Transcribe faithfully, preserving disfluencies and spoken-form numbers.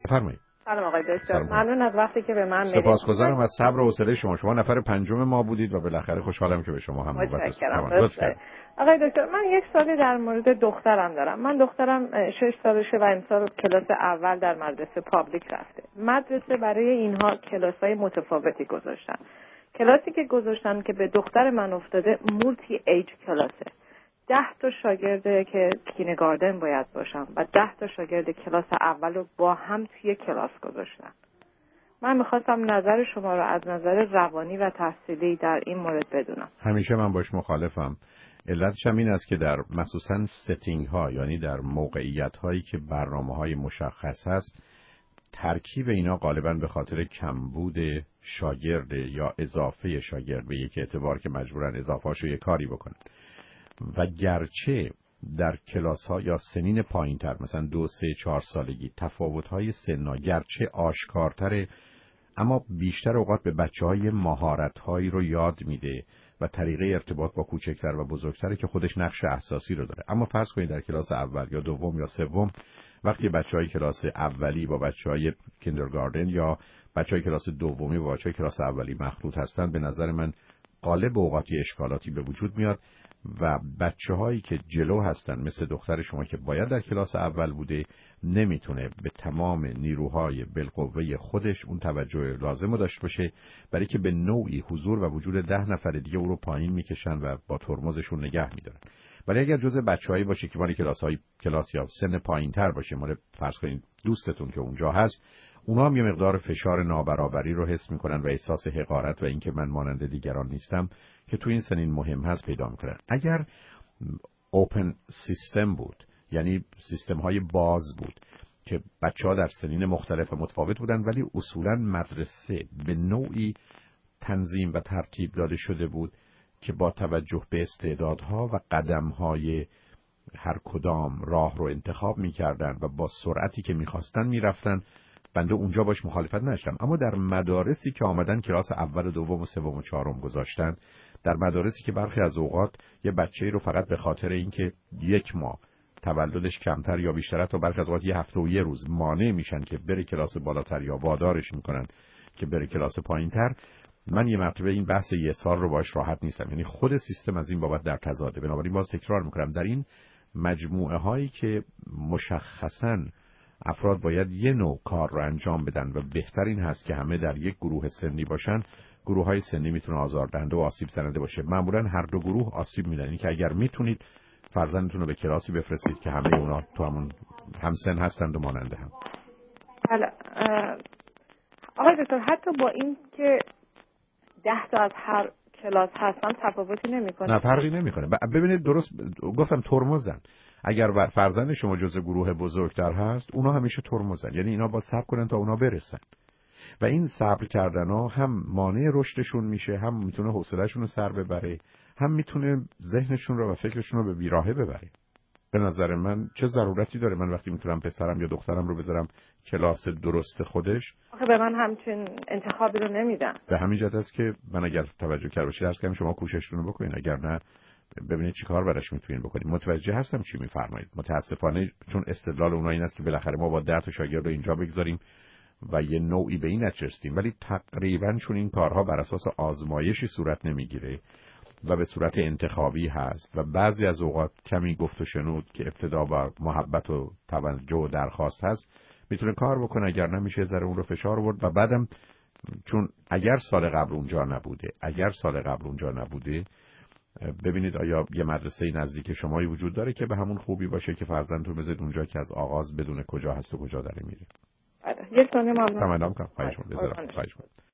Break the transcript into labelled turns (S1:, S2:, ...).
S1: بفرمایید.
S2: سلام آقای دکتر، ممنون از وقتی که به من میدید.
S1: سپاسگزارم از صبر و حوصله شما. شما نفر پنجم ما بودید و بالاخره خوشحالم که به شما هم نوبت رسید.
S2: آقای دکتر، من یک سوالی در مورد دخترم دارم. من دخترم شش سالشه و امسال کلاس اول در مدرسه پابلیک رفته. مدرسه برای اینها کلاس‌های متفاوتی گذاشتن. کلاسی که گذاشتن که به دختر من افتاده مولتی ایج کلاسه. ده تا شاگرد که کینگاردن باید باشن و ده تا شاگرد کلاس اول رو با هم توی کلاس گذاشتن. من میخواستم نظر شما رو از نظر روانی و تحصیلی در این مورد بدونم.
S1: همیشه من باش مخالفم. علتش هم این است که در مخصوصاً ستینگ ها، یعنی در موقعیت هایی که برنامه های مشخص هست، ترکیب اینا غالباً به خاطر کمبود شاگرد یا اضافه شاگرد به یک اعتبار که مجبورن اضافه‌اشو یک کاری بکنن. و گرچه در کلاس ها یا سنین پایین تر مثلا دو سه چهار سالگی تفاوت های سنا گرچه آشکارتره، اما بیشتر اوقات به بچه های مهارت هایی رو یاد میده و طریقه ارتباط با کوچکتر و بزرگتره که خودش نقش اساسی رو داره. اما فرض کنید در کلاس اول یا دوم یا سوم، وقتی بچه های کلاس اولی با بچه های کیندرگاردن یا بچه های کلاس دومی با بچه های کلاس اولی مخلوط هستن، به نظر من غالب اوقاتی اشکالاتی به وجود میاد و بچه هایی که جلو هستن مثل دختر شما که باید در کلاس اول بوده، نمیتونه به تمام نیروهای بالقوه خودش اون توجه لازم رو داشته باشه، برای که به نوعی حضور و وجود ده نفر دیگه او رو پایین میکشن و با ترمزشون نگه میدارن. ولی اگر جزء بچه‌هایی باشه که مال کلاس های کلاس یا سن پایینتر باشه، مال فرض کنید دوستتون که اونجا هست، اونا هم یه مقدار فشار نابرابری رو حس میکنن و احساس حقارت و اینکه من مانند دیگران نیستم که تو این سنین مهم هست پیدا میکنن. اگر اوپن سیستم بود، یعنی سیستم های باز بود که بچه ها در سنین مختلف متفاوت بودن ولی اصولا مدرسه به نوعی تنظیم و ترتیب داده شده بود که با توجه به استعدادها و قدمهای هر کدام راه رو انتخاب میکردن و با سرعتی که میخواستن میرفتن، بنده اونجا باش مخالفت نداشتم. اما در مدارسی که آمدن کلاس اول و دوم و سوم و چهارم گذاشتن، در مدارسی که برخی از اوقات یه بچه‌ای رو فقط به خاطر اینکه یک ماه تولدش کمتر یا بیشتر، تا برخی از اوقات یه هفته و یه روز مانع میشن که بره کلاس بالاتر یا وادارش میکنن که بره کلاس پایینتر، من یه مرتبه این بحث یه سال رو باش راحت نیستم. یعنی خود سیستم از این بابت در تضاده. بنابراین باز تکرار میکنم، در این مجموعه هایی که مشخصاً افراد باید یه نوع کار رو انجام بدن و بهتر این هست که همه در یک گروه سنی باشن، گروه های سنی میتونه آزاردهنده و آسیب زننده باشه. معمولا هر دو گروه آسیب میدن. این که اگر میتونید فرزندتون رو به کلاسی بفرستید که همه اونا تو همون همسن هستند و ماننده هم.
S2: حالا آقای دکتر، حتی با این که ده تا از هر کلاس هستن تفاوتی نمیکنه؟
S1: نه، فرقی نمیکنه. ببینید، درست گفتم ترمزن. اگر فرزند شما جزء گروه بزرگتر هست، اونا همیشه ترمزن. یعنی اینا باید صبر کنن تا اونا برسن و این صبر کردن ها هم مانع رشدشون میشه، هم میتونه حوصله‌شون رو سر ببره، هم میتونه ذهنشون رو و فکرشون رو به بیراهه ببره. به نظر من چه ضرورتی داره من وقتی میتونم پسرم یا دخترم رو بذارم کلاس درست خودش؟
S2: آخه به من همچین انتخابی رو نمیدن.
S1: به همین جهت است که من اگر توجه کرده باشید عرض کنم شما کوششتون رو بکنید، اگر نه ببینید چی کار براش میتونین بکنید. متوجه هستم چی میفرمایید. متاسفانه چون استدلال اونها این است که بالاخره ما با ده تا شاگرد رو اینجا بگذاریم و یه نوعی به این نچستیم، ولی تقریبا چون این کارها بر اساس آزمایشی صورت نمیگیره و به صورت انتخابی هست و بعضی از اوقات کمی گفت و شنود که ابتدا با محبت و توجه و درخواست هست میتونه کار بکنه، اگر نمیشه ذره اون رو فشار آورد. و بعدم چون اگر سال قبل اونجا نبوده اگر سال قبل اونجا نبوده ببینید آیا یه مدرسه نزدیک شمایی وجود داره که به همون خوبی باشه که فرزندتون بذارید اونجا که از آغاز بدون کجا هست و کجا داره میره.
S2: بله، یک ثانیه ممنون.
S1: تمام کنم. خواهش می‌کنم.